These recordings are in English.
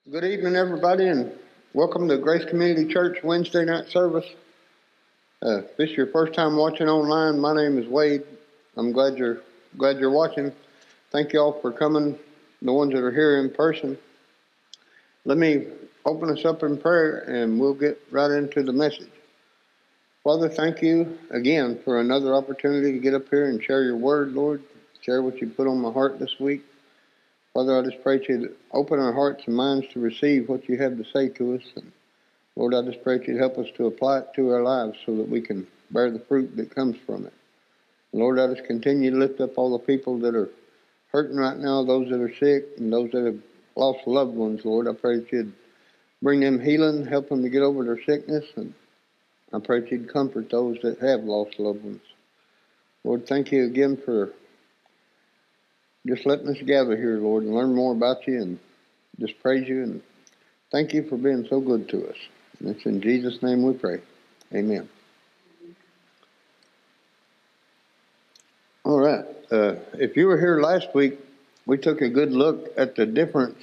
Good evening, everybody, and welcome to Grace Community Church Wednesday night service. If this is your first time watching online, my name is Wade. I'm glad you're watching. Thank you all for coming, the ones that are here in person. Let me open us up in prayer, and we'll get right into the message. Father, thank you again for another opportunity to get up here and share your word, Lord. Share what you put on my heart this week. Father, I just pray to you to open our hearts and minds to receive what you have to say to us. And Lord, I just pray that you help us to apply it to our lives so that we can bear the fruit that comes from it. And Lord, I just continue to lift up all the people that are hurting right now, those that are sick, and those that have lost loved ones, Lord. I pray that you'd bring them healing, help them to get over their sickness, and I pray that you'd comfort those that have lost loved ones. Lord, thank you again for just letting us gather here, Lord, and learn more about you and just praise you. And thank you for being so good to us. And it's in Jesus' name we pray. Amen. All right. If you were here last week, we took a good look at the difference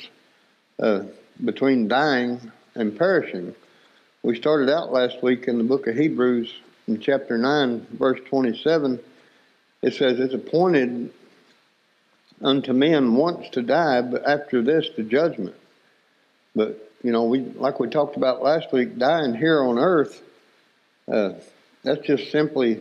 between dying and perishing. We started out last week in the book of Hebrews in chapter 9, verse 27. It says, "It's appointed unto men once to die, but after this the judgment." But, like we talked about last week, dying here on earth, that's just simply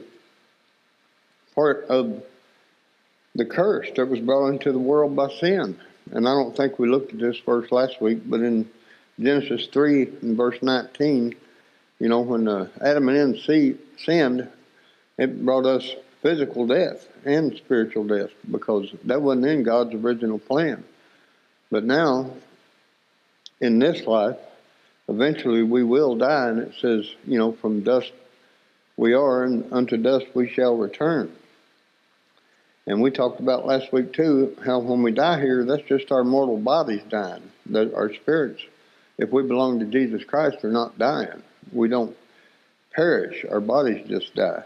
part of the curse that was brought into the world by sin. And I don't think we looked at this verse last week, but in Genesis 3 and verse 19, when Adam and Eve sinned, it brought us physical death and spiritual death because that wasn't in God's original plan. But now, in this life, eventually we will die, and it says, from dust we are, and unto dust we shall return. And we talked about last week, too, how when we die here, that's just our mortal bodies dying. That our spirits, if we belong to Jesus Christ, are not dying. We don't perish. Our bodies just die.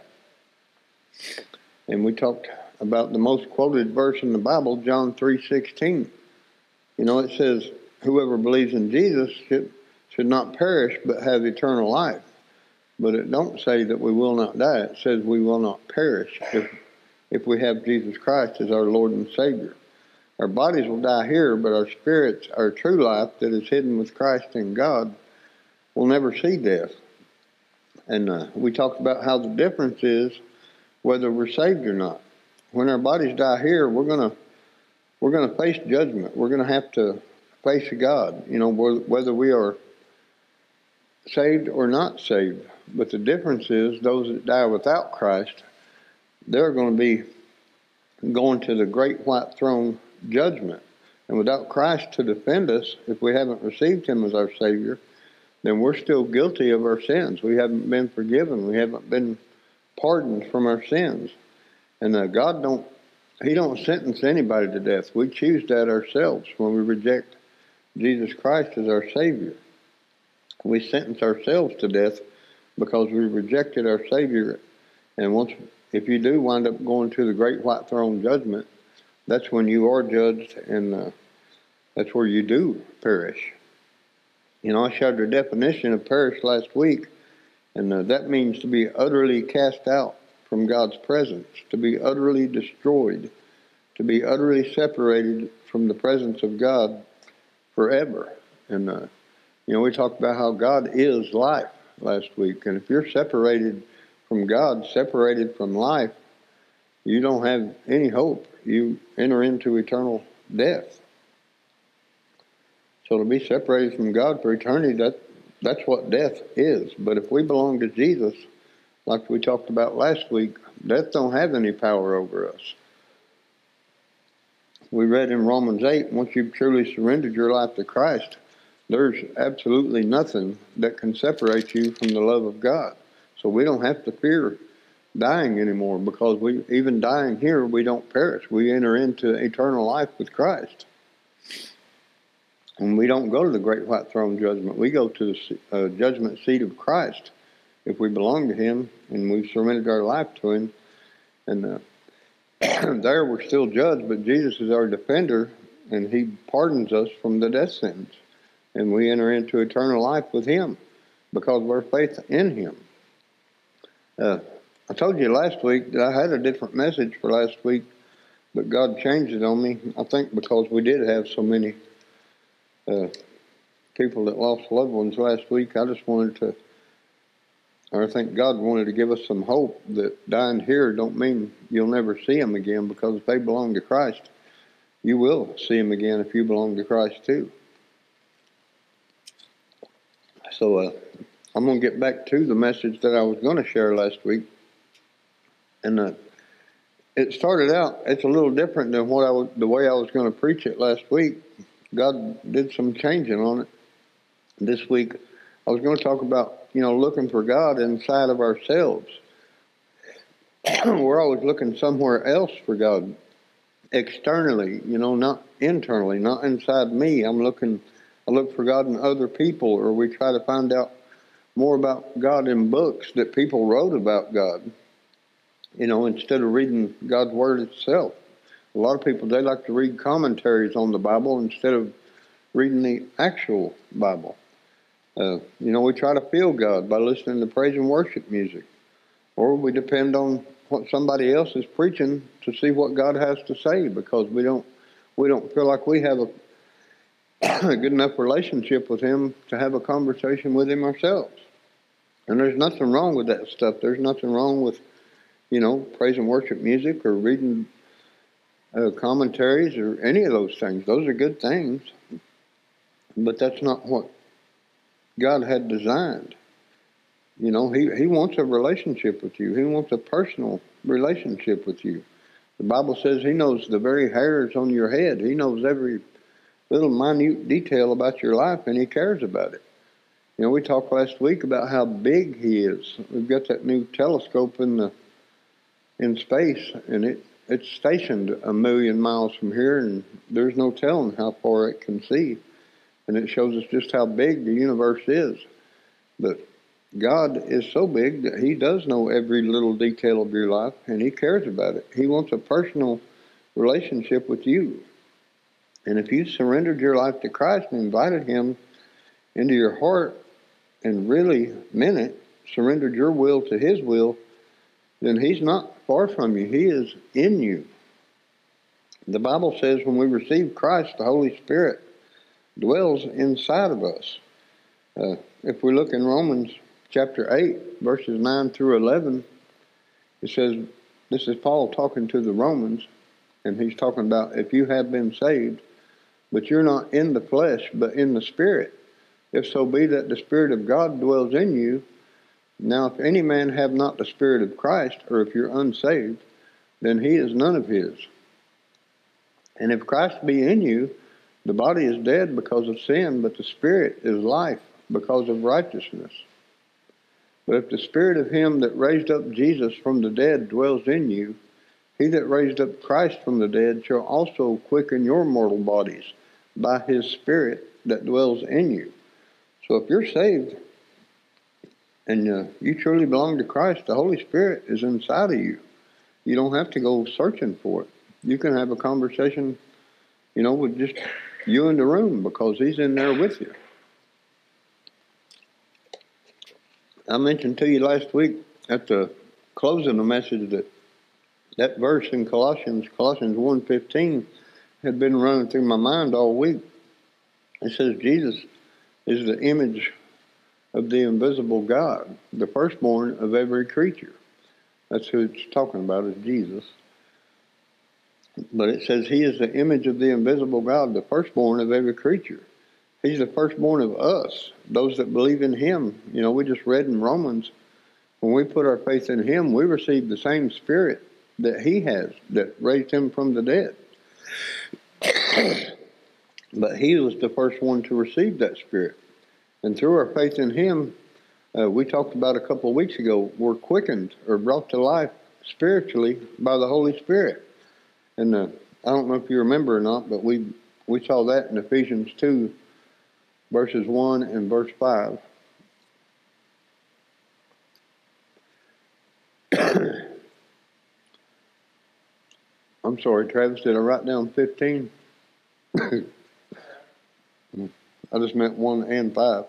And we talked about the most quoted verse in the Bible, John 3:16. It says, "Whoever believes in Jesus should not perish but have eternal life." But it don't say that we will not die. It says we will not perish if we have Jesus Christ as our Lord and Savior. Our bodies will die here, but our spirits, our true life that is hidden with Christ in God, will never see death. And we talked about how the difference is whether we're saved or not. When our bodies die here, we're gonna face judgment. We're gonna have to face God, whether we are saved or not saved. But the difference is those that die without Christ, they're going to be going to the great white throne judgment. And without Christ to defend us, if we haven't received him as our Savior, then we're still guilty of our sins. We haven't been forgiven. We haven't been pardoned from our sins. And God don't sentence anybody to death. We choose that ourselves when we reject Jesus Christ as our Savior. We sentence ourselves to death because we rejected our Savior. And if you do wind up going to the great white throne judgment, that's when you are judged, and that's where you do perish. I shared the definition of perish last week, and that means to be utterly cast out from God's presence, to be utterly destroyed, to be utterly separated from the presence of God forever. And, we talked about how God is life last week. And if you're separated from God, separated from life, you don't have any hope. You enter into eternal death. So to be separated from God for eternity, that's what death is. But if we belong to Jesus, like we talked about last week, death don't have any power over us. We read in Romans 8, once you've truly surrendered your life to Christ, there's absolutely nothing that can separate you from the love of God. So we don't have to fear dying anymore, because even dying here, we don't perish. We enter into eternal life with Christ. And we don't go to the great white throne judgment. We go to the judgment seat of Christ if we belong to him and we've surrendered our life to him. And there we're still judged, but Jesus is our defender, and he pardons us from the death sentence. and we enter into eternal life with Him because of our faith in Him. I told you last week that I had a different message for last week, but God changed it on me. I think because we did have so many people that lost loved ones last week. I just wanted to, or I think God wanted to give us some hope that dying here don't mean you'll never see them again, because if they belong to Christ, you will see them again if you belong to Christ too. So I'm going to get back to the message that I was going to share last week. And it started out, it's a little different than the way I was going to preach it last week. God did some changing on it. This week, I was going to talk about, looking for God inside of ourselves. We're always looking somewhere else for God, externally, not internally, not inside me. I look for God in other people, or we try to find out more about God in books that people wrote about God, instead of reading God's Word itself. A lot of people, they like to read commentaries on the Bible instead of reading the actual Bible. We try to feel God by listening to praise and worship music, or we depend on what somebody else is preaching to see what God has to say, because we don't feel like we have a good enough relationship with Him to have a conversation with Him ourselves. And there's nothing wrong with that stuff. There's nothing wrong with, praise and worship music or reading commentaries or any of those things. Those are good things, but that's not what God had designed. He wants a relationship with you. He wants a personal relationship with you. The Bible says He knows the very hairs on your head. He knows every little minute detail about your life, and He cares about it. We talked last week about how big He is. We've got that new telescope in space, and it's stationed 1 million miles from here, and there's no telling how far it can see. And it shows us just how big the universe is. But God is so big that He does know every little detail of your life, and He cares about it. He wants a personal relationship with you. And if you surrendered your life to Christ and invited Him into your heart and really meant it, surrendered your will to His will, then He's not far from you. He is in you. The Bible says when we receive Christ, the Holy Spirit dwells inside of us. If we look in Romans chapter 8, verses 9 through 11, it says, this is Paul talking to the Romans, and he's talking about if you have been saved, but you're not in the flesh, but in the Spirit, if so be that the Spirit of God dwells in you. Now, if any man have not the Spirit of Christ, or if you're unsaved, then he is none of His. And if Christ be in you, the body is dead because of sin, but the Spirit is life because of righteousness. But if the Spirit of Him that raised up Jesus from the dead dwells in you, He that raised up Christ from the dead shall also quicken your mortal bodies by His Spirit that dwells in you. So if you're saved and you truly belong to Christ, the Holy Spirit is inside of you. You don't have to go searching for it. You can have a conversation, with just you in the room, because He's in there with you. I mentioned to you last week at the close of the message that verse in Colossians 1:15, had been running through my mind all week. It says Jesus is the image of the invisible God, the firstborn of every creature. That's who it's talking about, is Jesus. But it says He is the image of the invisible God, the firstborn of every creature. He's the firstborn of us, those that believe in Him. We just read in Romans, when we put our faith in Him, we receive the same Spirit that He has, that raised Him from the dead. But He was the first one to receive that Spirit. And through our faith in Him, we talked about a couple of weeks ago, we're quickened or brought to life spiritually by the Holy Spirit. And I don't know if you remember or not, but we saw that in Ephesians 2, verses 1 and verse 5. I'm sorry, Travis, did I write down 15? I just meant 1 and 5.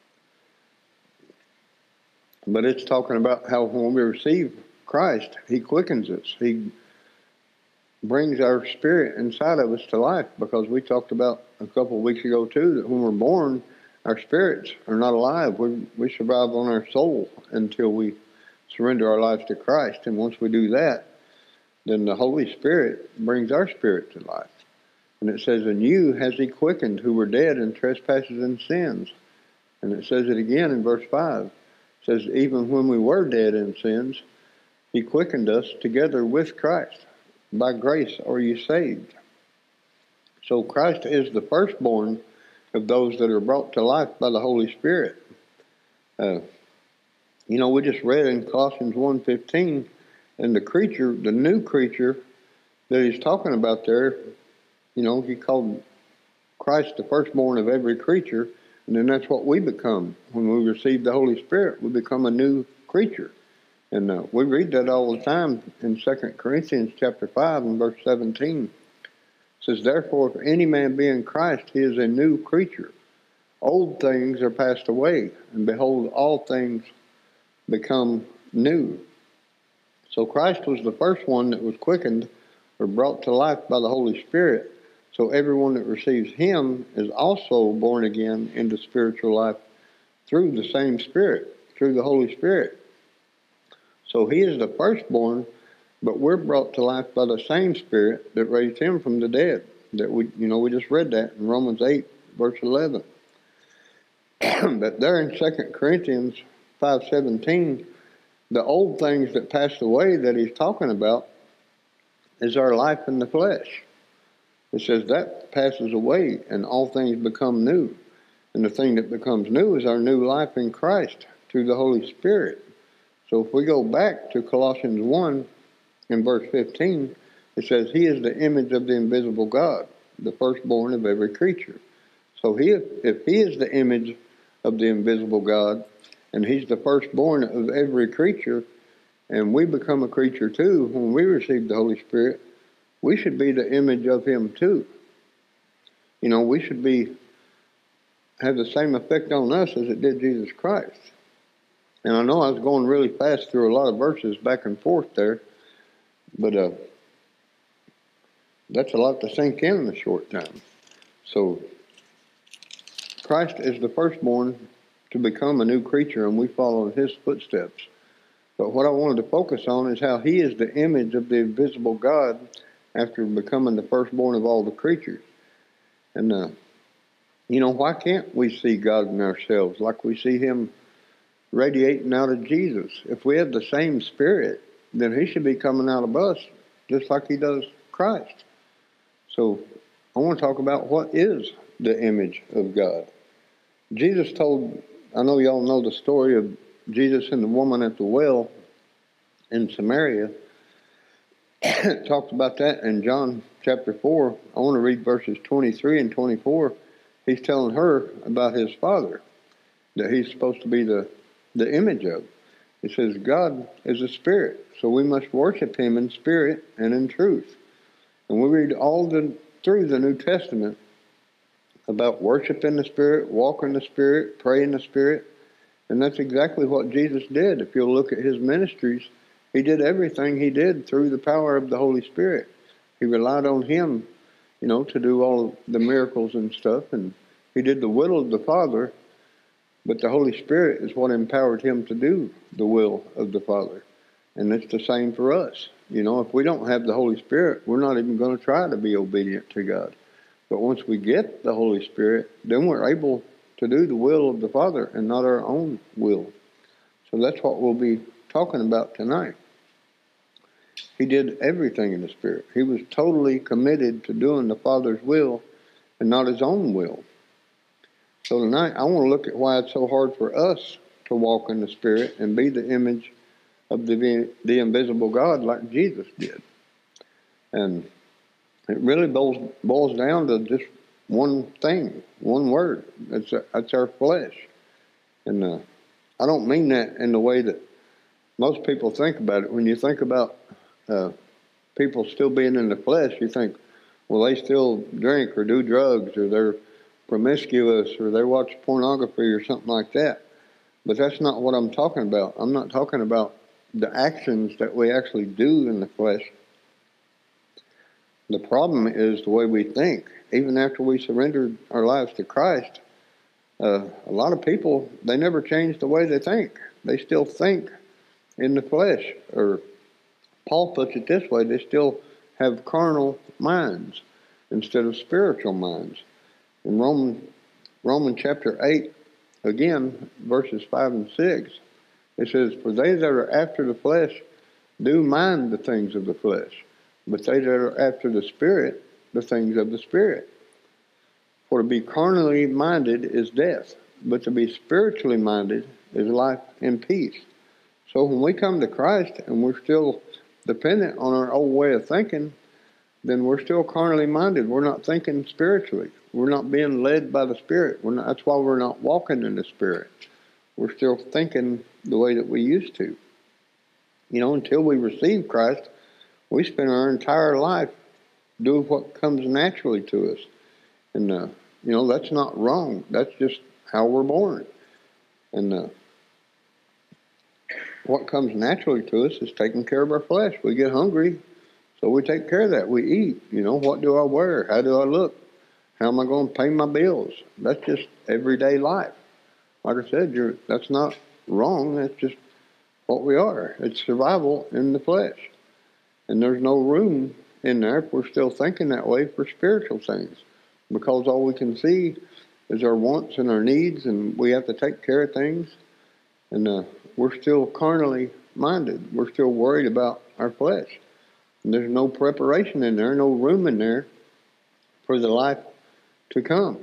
But it's talking about how when we receive Christ, He quickens us. He brings our spirit inside of us to life, because we talked about a couple of weeks ago too that when we're born, our spirits are not alive. We survive on our soul until we surrender our lives to Christ. And once we do that, then the Holy Spirit brings our spirit to life. And it says, "And you has He quickened who were dead in trespasses and sins." And it says it again in verse 5. It says, "Even when we were dead in sins, He quickened us together with Christ. By grace are you saved." So Christ is the firstborn of those that are brought to life by the Holy Spirit. We just read in Colossians 1:15, and the new creature that he's talking about there, he called Christ the firstborn of every creature, and then that's what we become. When we receive the Holy Spirit, we become a new creature. And we read that all the time in 2 Corinthians chapter 5 and verse 17. It says, "Therefore, if any man be in Christ, he is a new creature. Old things are passed away, and behold, all things become new." So Christ was the first one that was quickened or brought to life by the Holy Spirit. So everyone that receives Him is also born again into spiritual life through the same Spirit, through the Holy Spirit. So He is the firstborn, but we're brought to life by the same Spirit that raised Him from the dead. That we just read that in Romans 8, verse 11. But there in 2 Corinthians 5:17, the old things that passed away that he's talking about is our life in the flesh. It says that passes away and all things become new. And the thing that becomes new is our new life in Christ through the Holy Spirit. So if we go back to Colossians 1 in verse 15, it says, "He is the image of the invisible God, the firstborn of every creature." So if He is the image of the invisible God, and He's the firstborn of every creature, and we become a creature too when we receive the Holy Spirit, we should be the image of Him too. We should have the same effect on us as it did Jesus Christ. And I know I was going really fast through a lot of verses back and forth there, but that's a lot to sink in a short time. So Christ is the firstborn to become a new creature, and we follow in His footsteps. But what I wanted to focus on is how He is the image of the invisible God after becoming the firstborn of all the creatures. And, why can't we see God in ourselves like we see Him radiating out of Jesus? If we have the same Spirit, then He should be coming out of us just like He does Christ. So I want to talk about what is the image of God. Jesus told, I know y'all know the story of Jesus and the woman at the well in Samaria. It talks about that in John chapter 4. I want to read verses 23 and 24. He's telling her about His Father, that He's supposed to be the image of. It says, "God is a spirit, so we must worship Him in spirit and in truth." And we read through the New Testament about worship in the Spirit, walk in the Spirit, pray in the Spirit. And that's exactly what Jesus did. If you'll look at His ministries, He did everything He did through the power of the Holy Spirit. He relied on Him, to do all the miracles and stuff. And He did the will of the Father, but the Holy Spirit is what empowered Him to do the will of the Father. And it's the same for us. If we don't have the Holy Spirit, we're not even going to try to be obedient to God. But once we get the Holy Spirit, then we're able to do the will of the Father and not our own will. So that's what we'll be talking about tonight. He did everything in the Spirit. He was totally committed to doing the Father's will and not His own will. So tonight I want to look at why it's so hard for us to walk in the Spirit and be the image of the invisible God like Jesus did. And it really boils down to just one thing, one word. That's our flesh. And I don't mean that in the way that most people think about it. When you think about people still being in the flesh, you think, well, they still drink or do drugs, or they're promiscuous or they watch pornography or something like that. But that's not what I'm talking about. I'm not talking about the actions that we actually do in the flesh. The problem is the way we think. Even after we surrendered our lives to Christ, a lot of people, they never change the way they think. They still think in the flesh. Or Paul puts it this way, they still have carnal minds instead of spiritual minds. In Romans chapter 8, again, verses 5 and 6, it says, "For they that are after the flesh do mind the things of the flesh, but they that are after the Spirit, the things of the Spirit. For to be carnally minded is death, but to be spiritually minded is life and peace." So when we come to Christ and we're still dependent on our old way of thinking, then we're still carnally minded. We're not thinking spiritually. We're not being led by the Spirit. That's why we're not walking in the Spirit. We're still thinking the way that we used to. Until we receive Christ, we spend our entire life doing what comes naturally to us. And, that's not wrong. That's just how we're born. And what comes naturally to us is taking care of our flesh. We get hungry, so we take care of that. We eat. What do I wear? How do I look? How am I going to pay my bills? That's just everyday life. Like I said, that's not wrong. That's just what we are. It's survival in the flesh. And there's no room in there if we're still thinking that way for spiritual things. Because all we can see is our wants and our needs, and we have to take care of things. And we're still carnally minded. We're still worried about our flesh. And there's no preparation in there, no room in there for the life to come.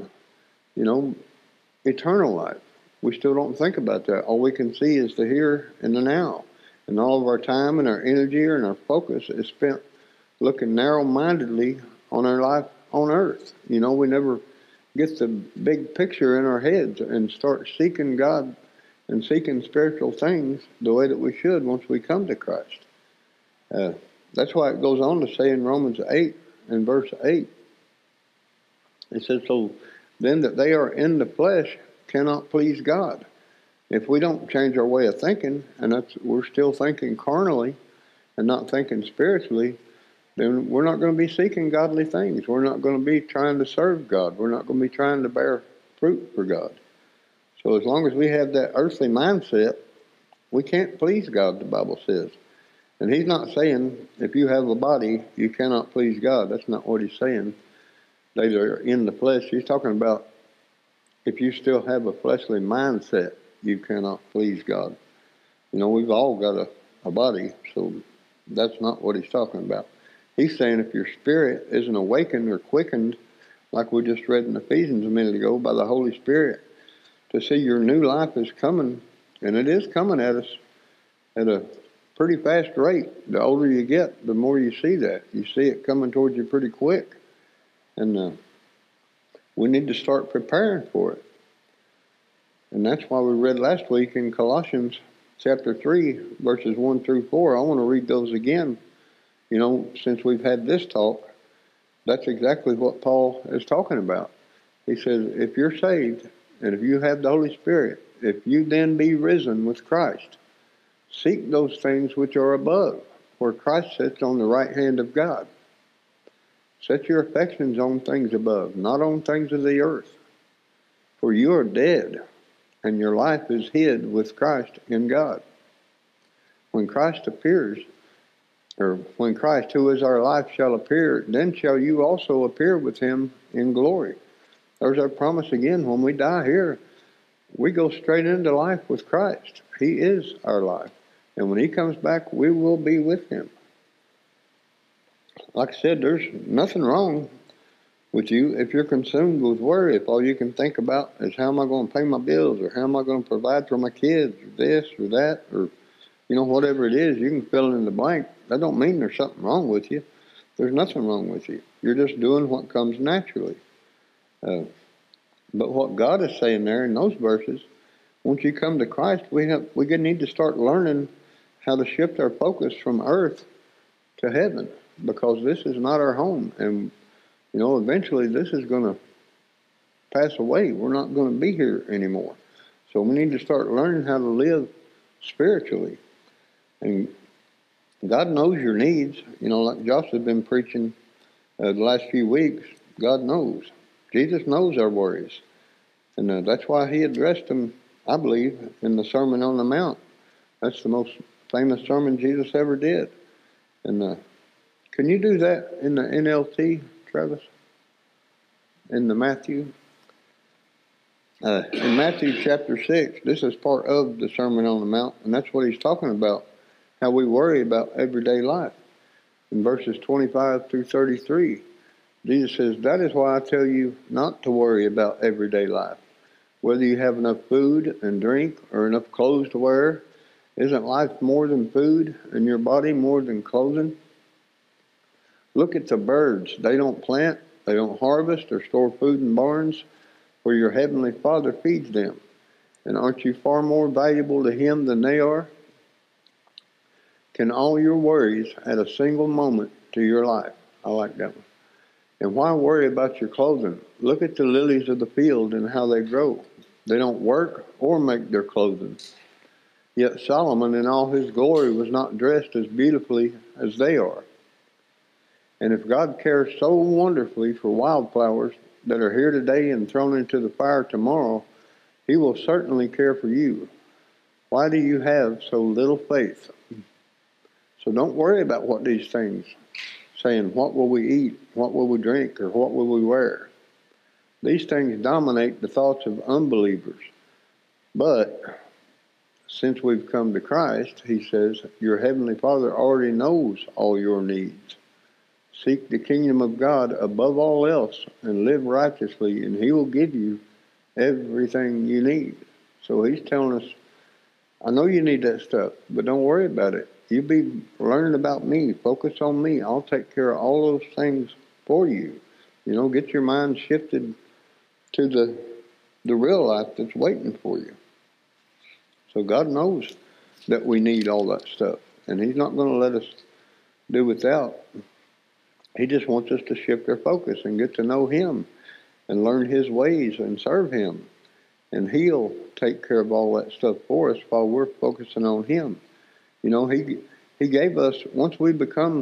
Eternal life. We still don't think about that. All we can see is the here and the now. And all of our time and our energy and our focus is spent looking narrow-mindedly on our life on earth. We never get the big picture in our heads and start seeking God and seeking spiritual things the way that we should once we come to Christ. That's why it goes on to say in Romans 8 and verse 8, it says, "So then that they are in the flesh cannot please God." If we don't change our way of thinking, and we're still thinking carnally and not thinking spiritually, then we're not going to be seeking godly things. We're not going to be trying to serve God. We're not going to be trying to bear fruit for God. So as long as we have that earthly mindset, we can't please God, the Bible says. And he's not saying if you have a body, you cannot please God. That's not what he's saying. They are in the flesh. He's talking about if you still have a fleshly mindset, you cannot please God. We've all got a body, so that's not what he's talking about. He's saying if your spirit isn't awakened or quickened, like we just read in Ephesians a minute ago, by the Holy Spirit, to see your new life is coming, and it is coming at us at a pretty fast rate. The older you get, the more you see that. You see it coming towards you pretty quick. And we need to start preparing for it. And that's why we read last week in Colossians chapter 3, verses 1 through 4. I want to read those again. Since we've had this talk, that's exactly what Paul is talking about. He says, if you're saved, and if you have the Holy Spirit, if you then be risen with Christ, seek those things which are above, where Christ sits on the right hand of God. Set your affections on things above, not on things of the earth. For you are dead, and your life is hid with Christ in God. When Christ appears, or when Christ, who is our life, shall appear, then shall you also appear with him in glory. There's our promise again. When we die here, we go straight into life with Christ. He is our life. And when he comes back, we will be with him. Like I said, there's nothing wrong with you if you're consumed with worry. If all you can think about is how am I going to pay my bills, or how am I going to provide for my kids, or this or that, or whatever it is, you can fill in the blank. That don't mean there's something wrong with you. There's nothing wrong with you. You're just doing what comes naturally. But what God is saying there in those verses, once you come to Christ, we need to start learning how to shift our focus from earth to heaven, because this is not our home. And, eventually this is going to pass away. We're not going to be here anymore. So we need to start learning how to live spiritually. And God knows your needs. Like Josh has been preaching the last few weeks, God knows. Jesus knows our worries. And that's why he addressed them, I believe, in the Sermon on the Mount. That's the most famous sermon Jesus ever did. And can you do that in the NLT, Travis? In the Matthew? In Matthew chapter 6, this is part of the Sermon on the Mount, and that's what he's talking about, how we worry about everyday life. In verses 25 through 33, Jesus says, "That is why I tell you not to worry about everyday life. Whether you have enough food and drink or enough clothes to wear, isn't life more than food and your body more than clothing? Look at the birds. They don't plant, they don't harvest or store food in barns, where your heavenly Father feeds them. And aren't you far more valuable to him than they are? Can all your worries add a single moment to your life?" I like that one. "And why worry about your clothing? Look at the lilies of the field and how they grow. They don't work or make their clothing. Yet Solomon in all his glory was not dressed as beautifully as they are. And if God cares so wonderfully for wildflowers that are here today and thrown into the fire tomorrow, he will certainly care for you. Why do you have so little faith?" So don't worry about what these things, saying, what will we eat, what will we drink, or what will we wear? These things dominate the thoughts of unbelievers. But since we've come to Christ, he says, your heavenly Father already knows all your needs. Seek the kingdom of God above all else and live righteously, and he will give you everything you need. So he's telling us, I know you need that stuff, but don't worry about it. You be learning about me. Focus on me. I'll take care of all those things for you. Get your mind shifted to the real life that's waiting for you. So God knows that we need all that stuff, and he's not going to let us do without. He just wants us to shift our focus and get to know him and learn his ways and serve him. And he'll take care of all that stuff for us while we're focusing on him. He gave us, once we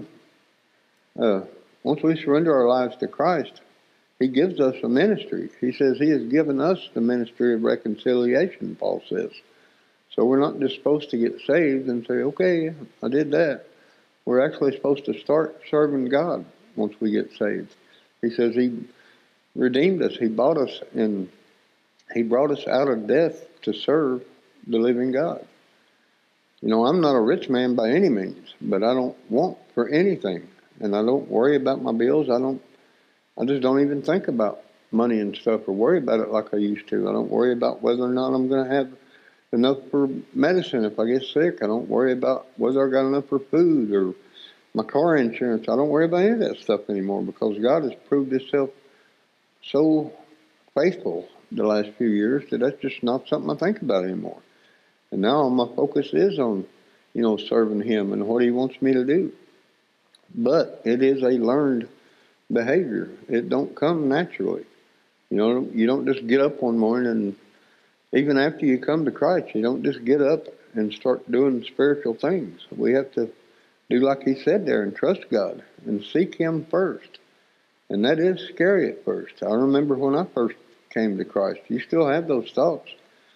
surrender our lives to Christ, he gives us a ministry. He says he has given us the ministry of reconciliation, Paul says. So we're not just supposed to get saved and say, okay, I did that. We're actually supposed to start serving God once we get saved. He says he redeemed us. He bought us, and he brought us out of death to serve the living God. I'm not a rich man by any means, but I don't want for anything. And I don't worry about my bills. I just don't even think about money and stuff or worry about it like I used to. I don't worry about whether or not I'm going to have enough for medicine if I get sick. I don't worry about whether I got enough for food or my car insurance. I don't worry about any of that stuff anymore because God has proved himself so faithful the last few years that that's just not something I think about anymore. And now my focus is on, serving him and what he wants me to do. But it is a learned behavior. It don't come naturally. You don't just get up one morning and even after you come to Christ, you don't just get up and start doing spiritual things. We have to do like he said there and trust God and seek him first. And that is scary at first. I remember when I first came to Christ, you still have those thoughts.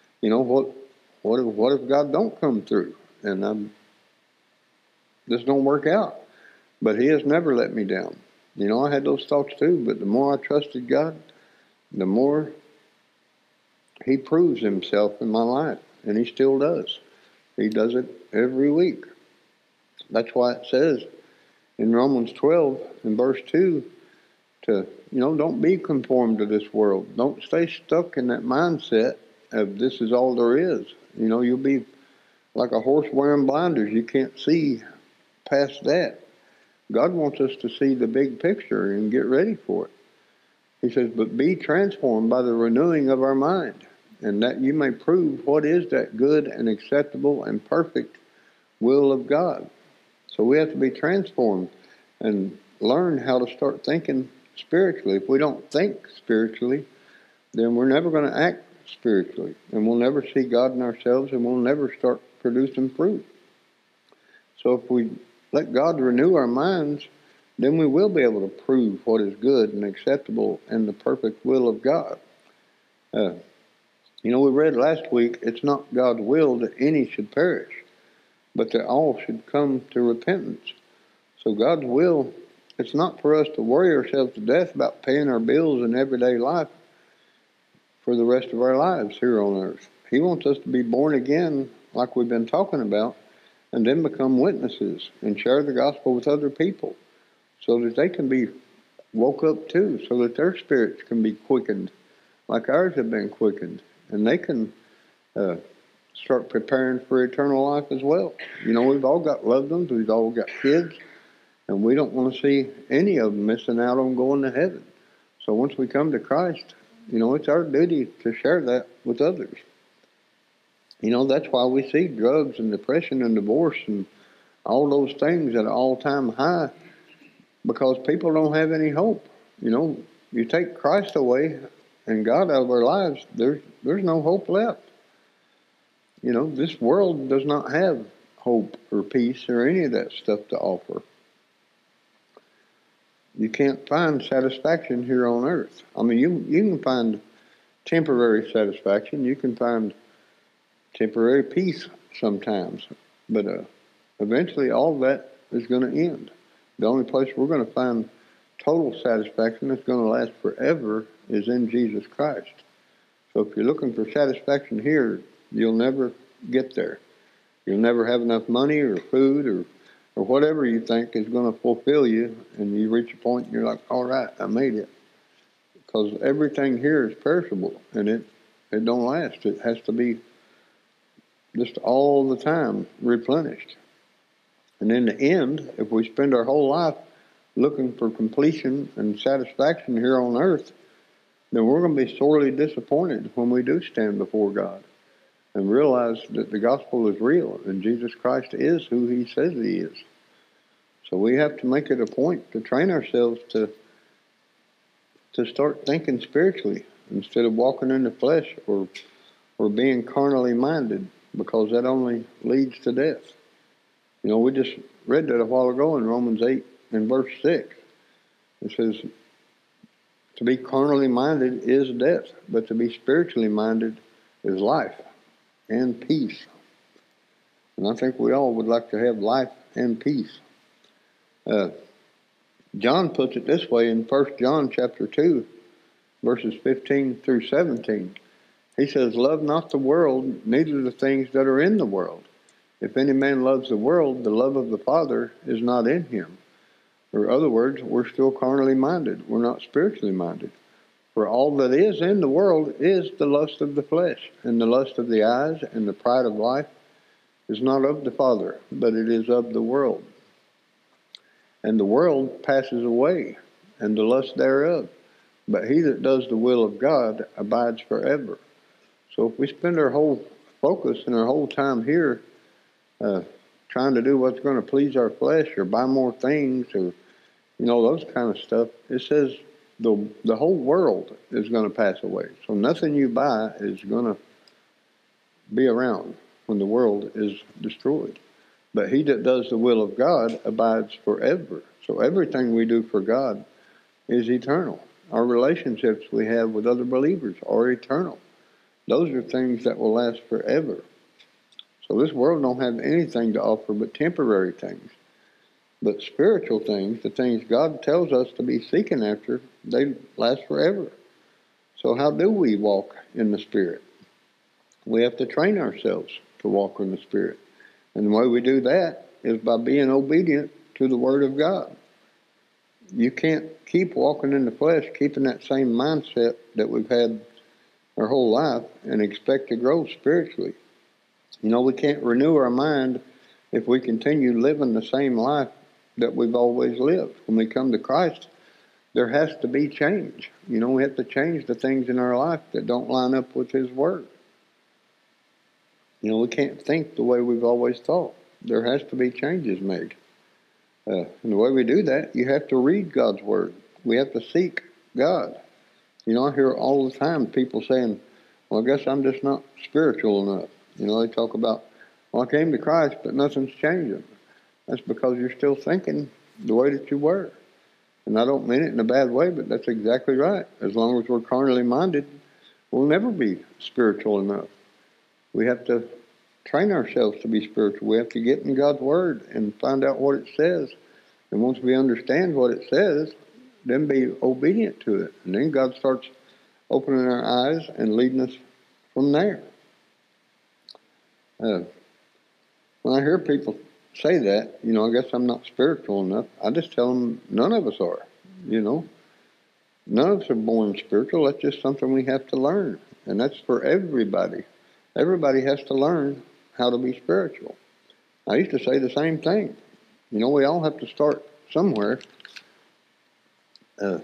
What if God don't come through and this don't work out? But he has never let me down. I had those thoughts too, but the more I trusted God, the more he proves himself in my life, and he still does. He does it every week. That's why it says in Romans 12 in verse 2 to, don't be conformed to this world. Don't stay stuck in that mindset of this is all there is. You'll be like a horse wearing blinders. You can't see past that. God wants us to see the big picture and get ready for it. He says, but be transformed by the renewing of our mind, and that you may prove what is that good and acceptable and perfect will of God. So we have to be transformed and learn how to start thinking spiritually. If we don't think spiritually, then we're never going to act spiritually, and we'll never see God in ourselves, and we'll never start producing fruit. So if we let God renew our minds, then we will be able to prove what is good and acceptable and the perfect will of God. We read last week, it's not God's will that any should perish, but that all should come to repentance. So God's will, it's not for us to worry ourselves to death about paying our bills in everyday life for the rest of our lives here on earth. He wants us to be born again, like we've been talking about, and then become witnesses and share the gospel with other people so that they can be woke up too, so that their spirits can be quickened like ours have been quickened, and they can start preparing for eternal life as well. We've all got loved ones, we've all got kids, and we don't want to see any of them missing out on going to heaven. So once we come to Christ, it's our duty to share that with others. That's why we see drugs and depression and divorce and all those things at an all-time high, because people don't have any hope. You take Christ away and God out of our lives, there's no hope left. This world does not have hope or peace or any of that stuff to offer. You can't find satisfaction here on earth. You can find temporary satisfaction. You can find temporary peace sometimes. But eventually all that is going to end. The only place we're going to find total satisfaction that's going to last forever is in Jesus Christ. So if you're looking for satisfaction here, you'll never get there. You'll never have enough money or food or whatever you think is going to fulfill you, and you reach a point and you're like, all right, I made it. Because everything here is perishable, and it don't last. It has to be just all the time replenished. And in the end, if we spend our whole life looking for completion and satisfaction here on earth, then we're going to be sorely disappointed when we do stand before God and realize that the gospel is real and Jesus Christ is who he says he is. So we have to make it a point to train ourselves to start thinking spiritually instead of walking in the flesh or being carnally minded, because that only leads to death. We just read that a while ago in Romans 8 and verse 6. It says, to be carnally minded is death, but to be spiritually minded is life and peace. And I think we all would like to have life and peace. John puts it this way in 1 John chapter 2, verses 15 through 17. He says, love not the world, neither the things that are in the world. If any man loves the world, the love of the Father is not in him. Or in other words, we're still carnally minded. We're not spiritually minded. For all that is in the world is the lust of the flesh, and the lust of the eyes, and the pride of life is not of the Father, but it is of the world. And the world passes away, and the lust thereof. But he that does the will of God abides forever. So if we spend our whole focus and our whole time here trying to do what's going to please our flesh or buy more things or, those kind of stuff, it says the whole world is going to pass away. So nothing you buy is going to be around when the world is destroyed. But he that does the will of God abides forever. So everything we do for God is eternal. Our relationships we have with other believers are eternal. Those are things that will last forever. So this world don't have anything to offer but temporary things. But spiritual things, the things God tells us to be seeking after, they last forever. So how do we walk in the Spirit? We have to train ourselves to walk in the Spirit. And the way we do that is by being obedient to the Word of God. You can't keep walking in the flesh, keeping that same mindset that we've had our whole life and expect to grow spiritually. We can't renew our mind if we continue living the same life that we've always lived. When we come to Christ, there has to be change. We have to change the things in our life that don't line up with His Word. We can't think the way we've always thought. There has to be changes made. And the way we do that, you have to read God's Word. We have to seek God. I hear all the time people saying, well, I guess I'm just not spiritual enough. They talk about, well, I came to Christ, but nothing's changing. That's because you're still thinking the way that you were. And I don't mean it in a bad way, but that's exactly right. As long as we're carnally minded, we'll never be spiritual enough. We have to train ourselves to be spiritual. We have to get in God's Word and find out what it says. And once we understand what it says, then be obedient to it. And then God starts opening our eyes and leading us from there. When I hear people say that, I guess I'm not spiritual enough, I just tell them none of us are. None of us are born spiritual. That's just something we have to learn. And that's for everybody. Everybody has to learn how to be spiritual. I used to say the same thing. We all have to start somewhere. And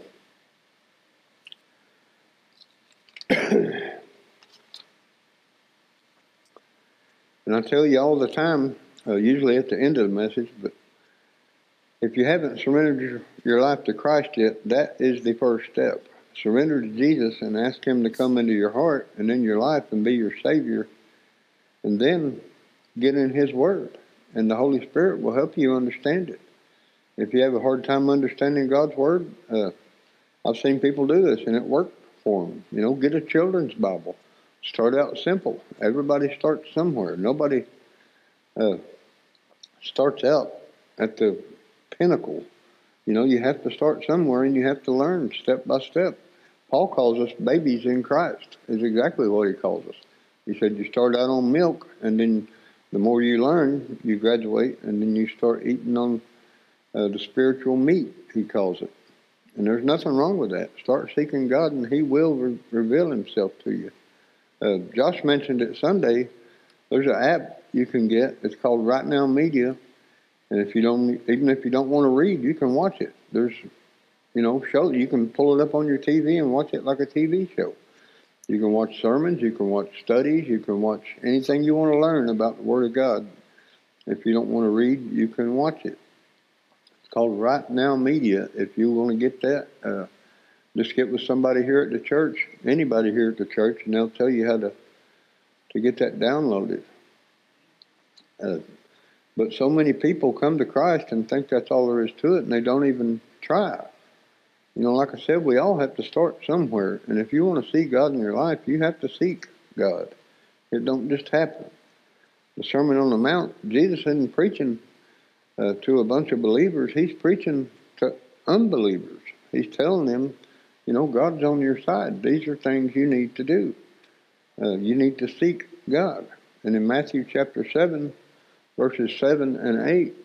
I tell you all the time, usually at the end of the message, but if you haven't surrendered your life to Christ yet, that is the first step. Surrender to Jesus and ask Him to come into your heart and in your life and be your Savior. And then get in His Word. And the Holy Spirit will help you understand it. If you have a hard time understanding God's Word, I've seen people do this and it worked for them. Get a children's Bible. Start out simple. Everybody starts somewhere. Nobody starts out at the pinnacle. You have to start somewhere and you have to learn step by step. Paul calls us babies in Christ, is exactly what he calls us. He said you start out on milk, and then the more you learn, you graduate, and then you start eating on the spiritual meat, he calls it. And there's nothing wrong with that. Start seeking God, and He will reveal Himself to you. Josh mentioned it Sunday. There's an app you can get. It's called Right Now Media. And even if you don't want to read, you can watch it. There's, shows. You can pull it up on your TV and watch it like a TV show. You can watch sermons. You can watch studies. You can watch anything you want to learn about the Word of God. If you don't want to read, you can watch it. It's called Right Now Media. If you want to get that, just get with somebody here at the church, anybody here at the church, and they'll tell you how to get that downloaded. But so many people come to Christ and think that's all there is to it, and they don't even try. Like I said, we all have to start somewhere. And if you want to see God in your life, you have to seek God. It don't just happen. The Sermon on the Mount, Jesus isn't preaching to a bunch of believers. He's preaching to unbelievers. He's telling them, God's on your side. These are things you need to do. You need to seek God. And in Matthew chapter 7, verses 7 and 8,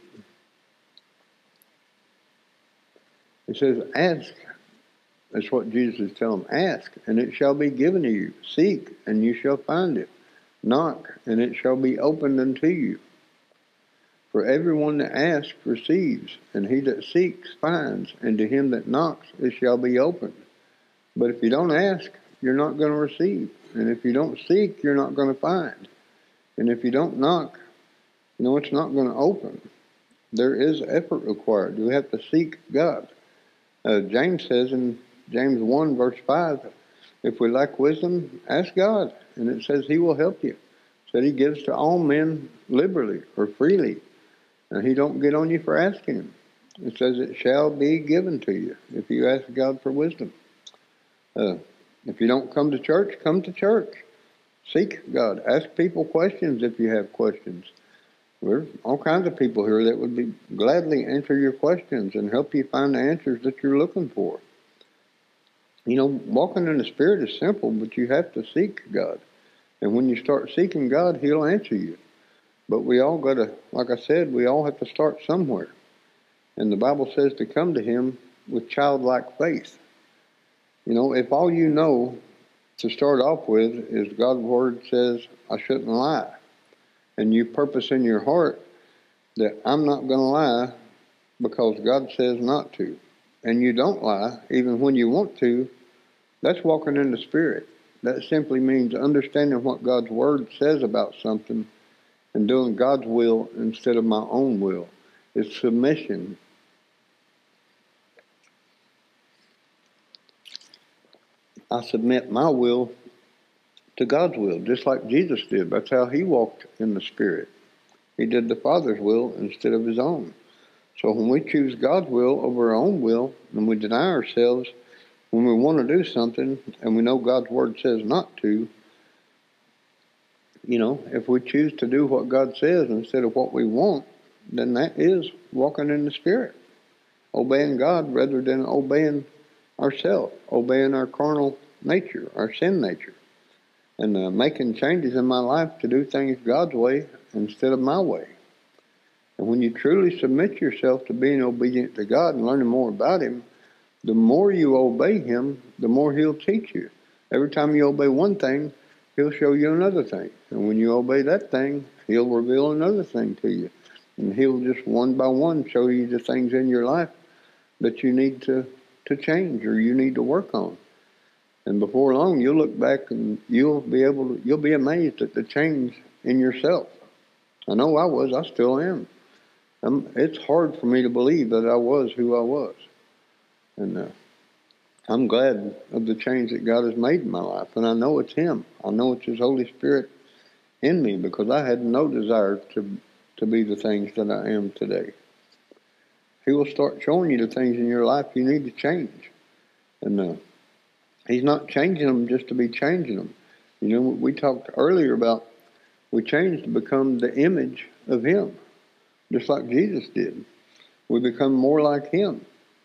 it says, ask. That's what Jesus is telling them. Ask, and it shall be given to you. Seek, and you shall find it. Knock, and it shall be opened unto you. For everyone that asks receives, and he that seeks finds, and to him that knocks it shall be opened. But if you don't ask, you're not going to receive. And if you don't seek, you're not going to find. And if you don't knock, it's not going to open. There is effort required. We have to seek God. James says in James 1, verse 5, if we lack wisdom, ask God. And it says He will help you. It said He gives to all men liberally or freely. And He don't get on you for asking Him. It says it shall be given to you if you ask God for wisdom. If you don't come to church, come to church. Seek God. Ask people questions if you have questions. There's all kinds of people here that would be gladly answer your questions and help you find the answers that you're looking for. Walking in the Spirit is simple, but you have to seek God. And when you start seeking God, He'll answer you. But we all got to, like I said, we all have to start somewhere. And the Bible says to come to Him with childlike faith. If all you know to start off with is God's Word says, I shouldn't lie. And you purpose in your heart that I'm not going to lie because God says not to. And you don't lie, even when you want to, that's walking in the Spirit. That simply means understanding what God's Word says about something and doing God's will instead of my own will. It's submission. I submit my will to God's will, just like Jesus did. That's how he walked in the Spirit. He did the Father's will instead of his own. So when we choose God's will over our own will, and we deny ourselves when we want to do something and we know God's word says not to, if we choose to do what God says instead of what we want, then that is walking in the Spirit, obeying God rather than obeying ourselves, obeying our carnal nature, our sin nature, and making changes in my life to do things God's way instead of my way. And when you truly submit yourself to being obedient to God and learning more about Him, the more you obey Him, the more He'll teach you. Every time you obey one thing, He'll show you another thing. And when you obey that thing, He'll reveal another thing to you. And He'll just one by one show you the things in your life that you need to change or you need to work on. And before long, you'll look back and you'll be amazed at the change in yourself. I know I was. I still am. It's hard for me to believe that I was who I was. And I'm glad of the change that God has made in my life. And I know it's Him. I know it's His Holy Spirit in me, because I had no desire to be the things that I am today. He will start showing you the things in your life you need to change. And He's not changing them just to be changing them. We talked earlier about we change to become the image of Him, just like Jesus did. We become more like Him.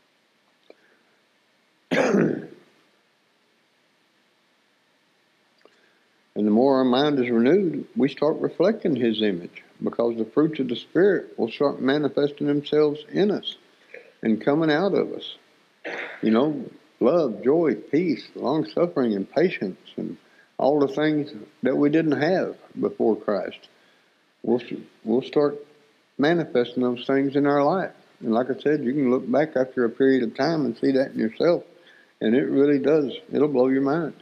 And the more our mind is renewed, we start reflecting His image, because the fruits of the Spirit will start manifesting themselves in us and coming out of us. Love, joy, peace, long-suffering, and patience, and all the things that we didn't have before Christ. We'll start manifesting those things in our life. And like I said, you can look back after a period of time and see that in yourself, and it really does. It'll blow your mind.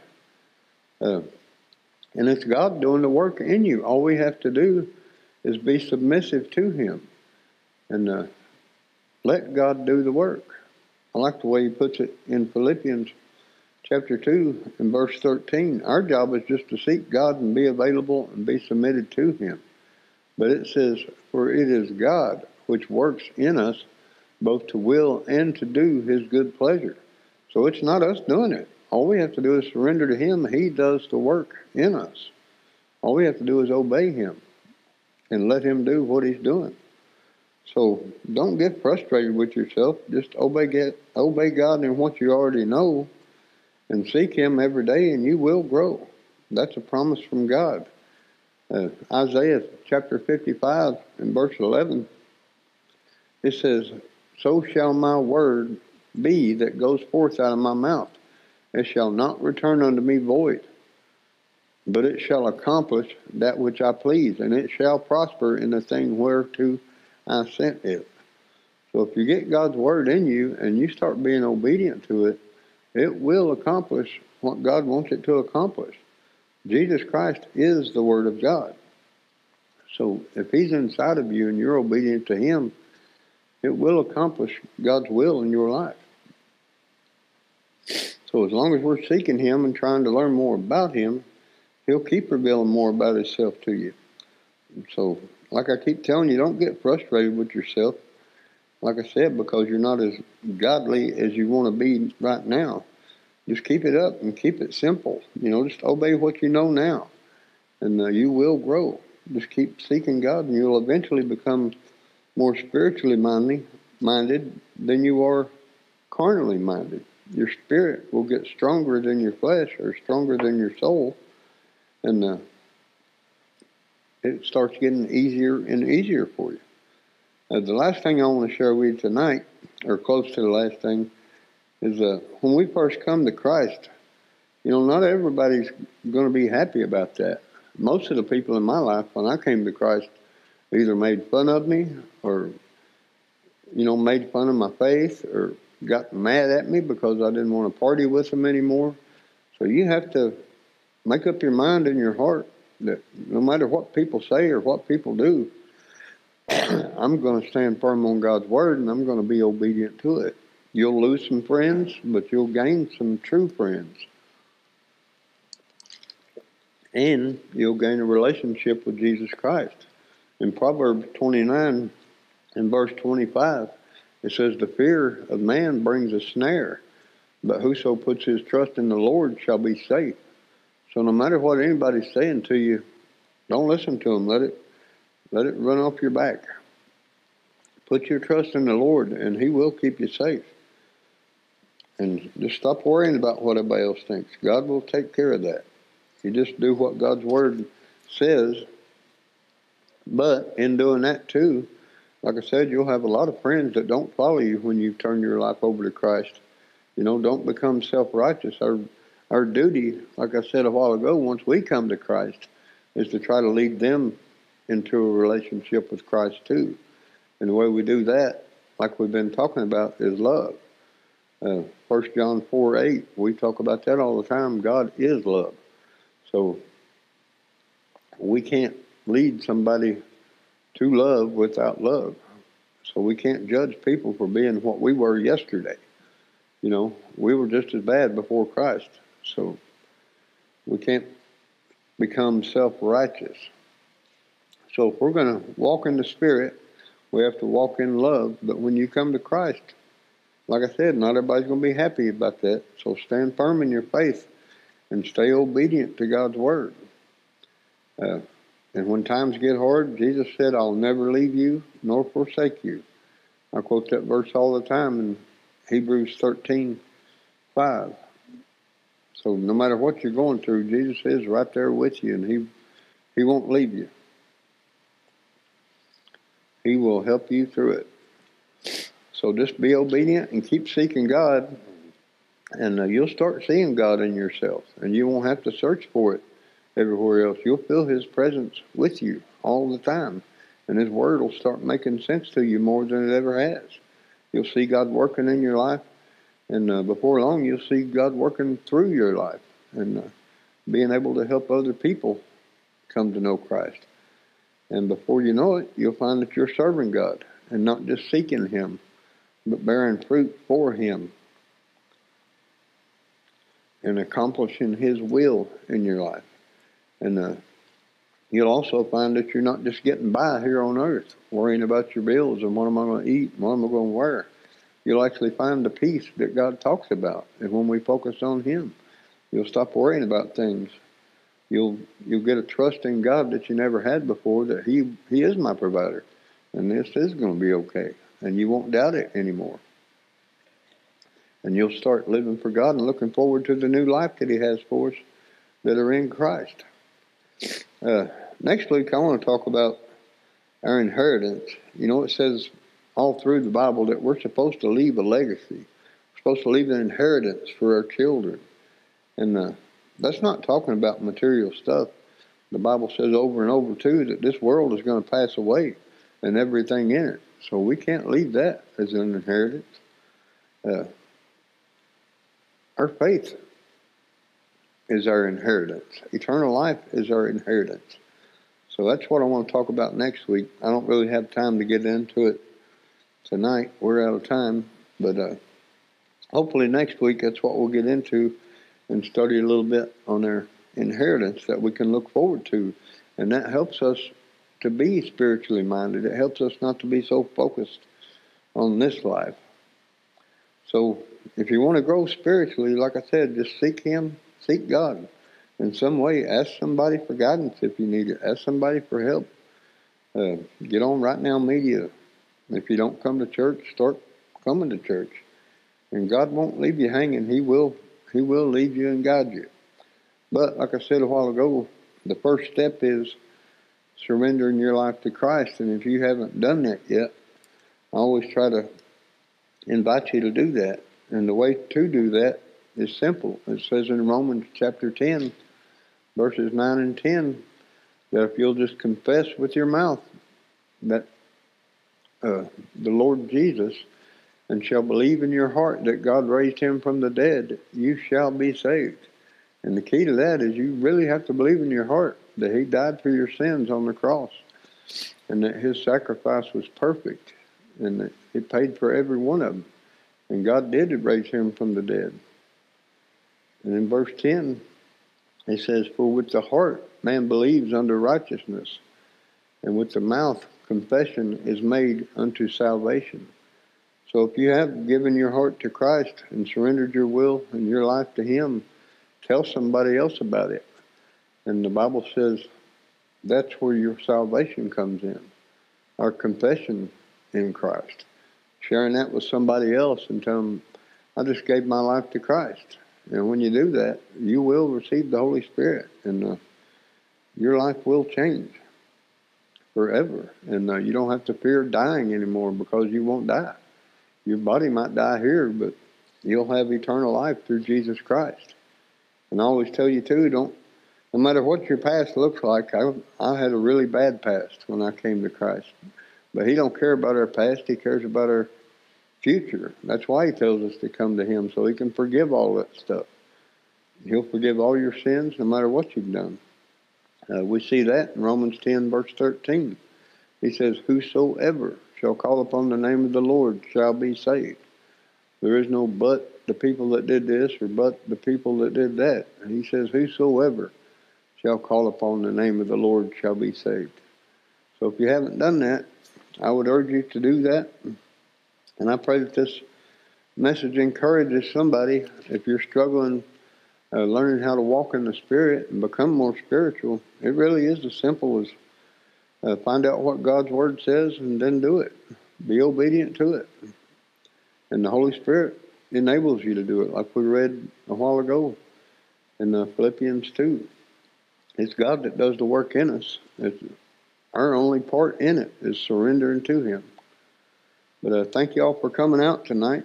And it's God doing the work in you. All we have to do is be submissive to Him and let God do the work. I like the way He puts it in Philippians chapter 2 and verse 13. Our job is just to seek God and be available and be submitted to Him. But it says, for it is God which works in us both to will and to do His good pleasure. So it's not us doing it. All we have to do is surrender to Him. He does the work in us. All we have to do is obey Him and let Him do what He's doing. So don't get frustrated with yourself. Just obey God in what you already know and seek Him every day, and you will grow. That's a promise from God. Isaiah chapter 55 and verse 11, it says, so shall my word be that goes forth out of my mouth. It shall not return unto me void, but it shall accomplish that which I please, and it shall prosper in the thing whereto I sent it. So if you get God's word in you and you start being obedient to it, it will accomplish what God wants it to accomplish. Jesus Christ is the Word of God. So if He's inside of you and you're obedient to Him, it will accomplish God's will in your life. So as long as we're seeking Him and trying to learn more about Him, He'll keep revealing more about Himself to you. So, like I keep telling you, don't get frustrated with yourself, like I said, because you're not as godly as you want to be right now. Just keep it up and keep it simple. Just obey what you know now, and you will grow. Just keep seeking God, and you'll eventually become more spiritually minded than you are carnally minded. Your spirit will get stronger than your flesh, or stronger than your soul, and it starts getting easier and easier for you. The last thing I want to share with you tonight, or close to the last thing, is when we first come to Christ, not everybody's going to be happy about that. Most of the people in my life, when I came to Christ, either made fun of me or, made fun of my faith or got mad at me because I didn't want to party with them anymore. So you have to make up your mind in your heart that no matter what people say or what people do, I'm going to stand firm on God's word, and I'm going to be obedient to it. You'll lose some friends, but you'll gain some true friends. and you'll gain a relationship with Jesus Christ. In Proverbs 29 and verse 25, it says, "The fear of man brings a snare, but whoso puts his trust in the Lord shall be safe." So no matter what anybody's saying to you, don't listen to them. Let it run off your back. Put your trust in the Lord, and He will keep you safe. And just stop worrying about what everybody else thinks. God will take care of that. You just do what God's Word says. But in doing that too, like I said, you'll have a lot of friends that don't follow you when you turn your life over to Christ. Don't become self-righteous. Our duty, like I said a while ago, once we come to Christ, is to try to lead them into a relationship with Christ too. And the way we do that, like we've been talking about, is love. 1 John 4:8, we talk about that all the time. God is love. So we can't lead somebody to love without love. So we can't judge people for being what we were yesterday. We were just as bad before Christ. So we can't become self-righteous. So if we're going to walk in the Spirit, we have to walk in love. But when you come to Christ, like I said, not everybody's going to be happy about that. So stand firm in your faith and stay obedient to God's Word. And when times get hard, Jesus said, "I'll never leave you nor forsake you." I quote that verse all the time in Hebrews 13:5. So no matter what you're going through, Jesus is right there with you, and He won't leave you. He will help you through it. So just be obedient and keep seeking God, and you'll start seeing God in yourself, and you won't have to search for it everywhere else. You'll feel His presence with you all the time, and His Word will start making sense to you more than it ever has. You'll see God working in your life, and before long you'll see God working through your life, and being able to help other people come to know Christ. And before you know it, you'll find that you're serving God and not just seeking Him, but bearing fruit for Him and accomplishing His will in your life. And you'll also find that you're not just getting by here on earth, worrying about your bills and what am I going to eat, and what am I going to wear. You'll actually find the peace that God talks about. And when we focus on Him, you'll stop worrying about things. You'll get a trust in God that you never had before, that He is my provider, and this is going to be okay. And you won't doubt it anymore. And you'll start living for God and looking forward to the new life that He has for us that are in Christ. Next week, I want to talk about our inheritance. It says all through the Bible that we're supposed to leave a legacy. We're supposed to leave an inheritance for our children. And that's not talking about material stuff. The Bible says over and over, too, that this world is going to pass away and everything in it. So we can't leave that as an inheritance. Our faith is our inheritance. Eternal life is our inheritance. So that's what I want to talk about next week. I don't really have time to get into it tonight. We're out of time. But hopefully next week that's what we'll get into and study a little bit on our inheritance that we can look forward to. And that helps us to be spiritually minded. It helps us not to be so focused on this life. So if you want to grow spiritually, like I said, just seek Him, seek God. In some way, ask somebody for guidance if you need it. Ask somebody for help. Get on Right Now Media. If you don't come to church, start coming to church. And God won't leave you hanging. He will lead you and guide you. But like I said a while ago, the first step is surrendering your life to Christ. And if you haven't done that yet, I always try to invite you to do that. And the way to do that is simple. It says in Romans chapter 10, verses 9 and 10, that if you'll just confess with your mouth that the Lord Jesus, and shall believe in your heart that God raised Him from the dead, you shall be saved. And the key to that is you really have to believe in your heart that He died for your sins on the cross, and that His sacrifice was perfect, and that He paid for every one of them. And God did raise Him from the dead. And in verse 10, It says, for with the heart man believes unto righteousness, and with the mouth confession is made unto salvation. So if you have given your heart to Christ and surrendered your will and your life to Him, tell somebody else about it. And the Bible says that's where your salvation comes in, our confession in Christ. Sharing that with somebody else and tell them, I just gave my life to Christ. And when you do that, you will receive the Holy Spirit, and your life will change forever. And you don't have to fear dying anymore, because you won't die. Your body might die here, but you'll have eternal life through Jesus Christ. And I always tell you, too, no matter what your past looks like, I had a really bad past when I came to Christ. But He don't care about our past. He cares about our future. That's why He tells us to come to Him, so He can forgive all that stuff. He'll forgive all your sins, no matter what you've done. We see that in Romans 10, verse 13. He says, whosoever shall call upon the name of the Lord shall be saved. There is no but the people that did this or but the people that did that. He says, whosoever shall call upon the name of the Lord shall be saved. So if you haven't done that, I would urge you to do that. And I pray that this message encourages somebody. If you're struggling learning how to walk in the Spirit and become more spiritual, it really is as simple as find out what God's Word says and then do it. Be obedient to it. And the Holy Spirit enables you to do it, like we read a while ago in Philippians 2. It's God that does the work in us. It's our only part in it is surrendering to Him. But thank you all for coming out tonight.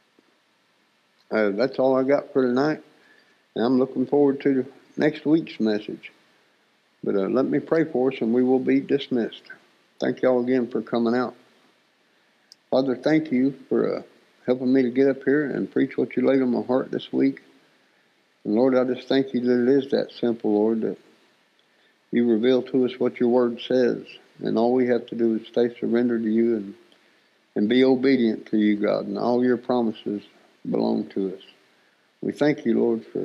That's all I got for tonight. And I'm looking forward to next week's message. But let me pray for us, and we will be dismissed. Thank you all again for coming out. Father, thank you for helping me to get up here and preach what you laid on my heart this week. And Lord, I just thank you that it is that simple, Lord, that you reveal to us what your word says. And all we have to do is stay surrendered to you and be obedient to you, God. And all your promises belong to us. We thank you, Lord, for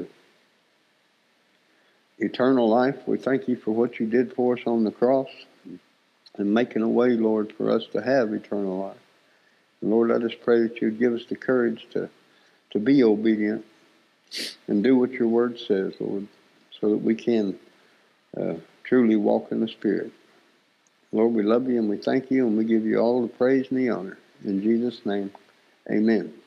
eternal life. We thank you for what you did for us on the cross and making a way, Lord, for us to have eternal life. And Lord, I just pray that you'd give us the courage to be obedient and do what your word says, Lord, so that we can truly walk in the Spirit. Lord, we love you and we thank you and we give you all the praise and the honor. In Jesus' name, amen.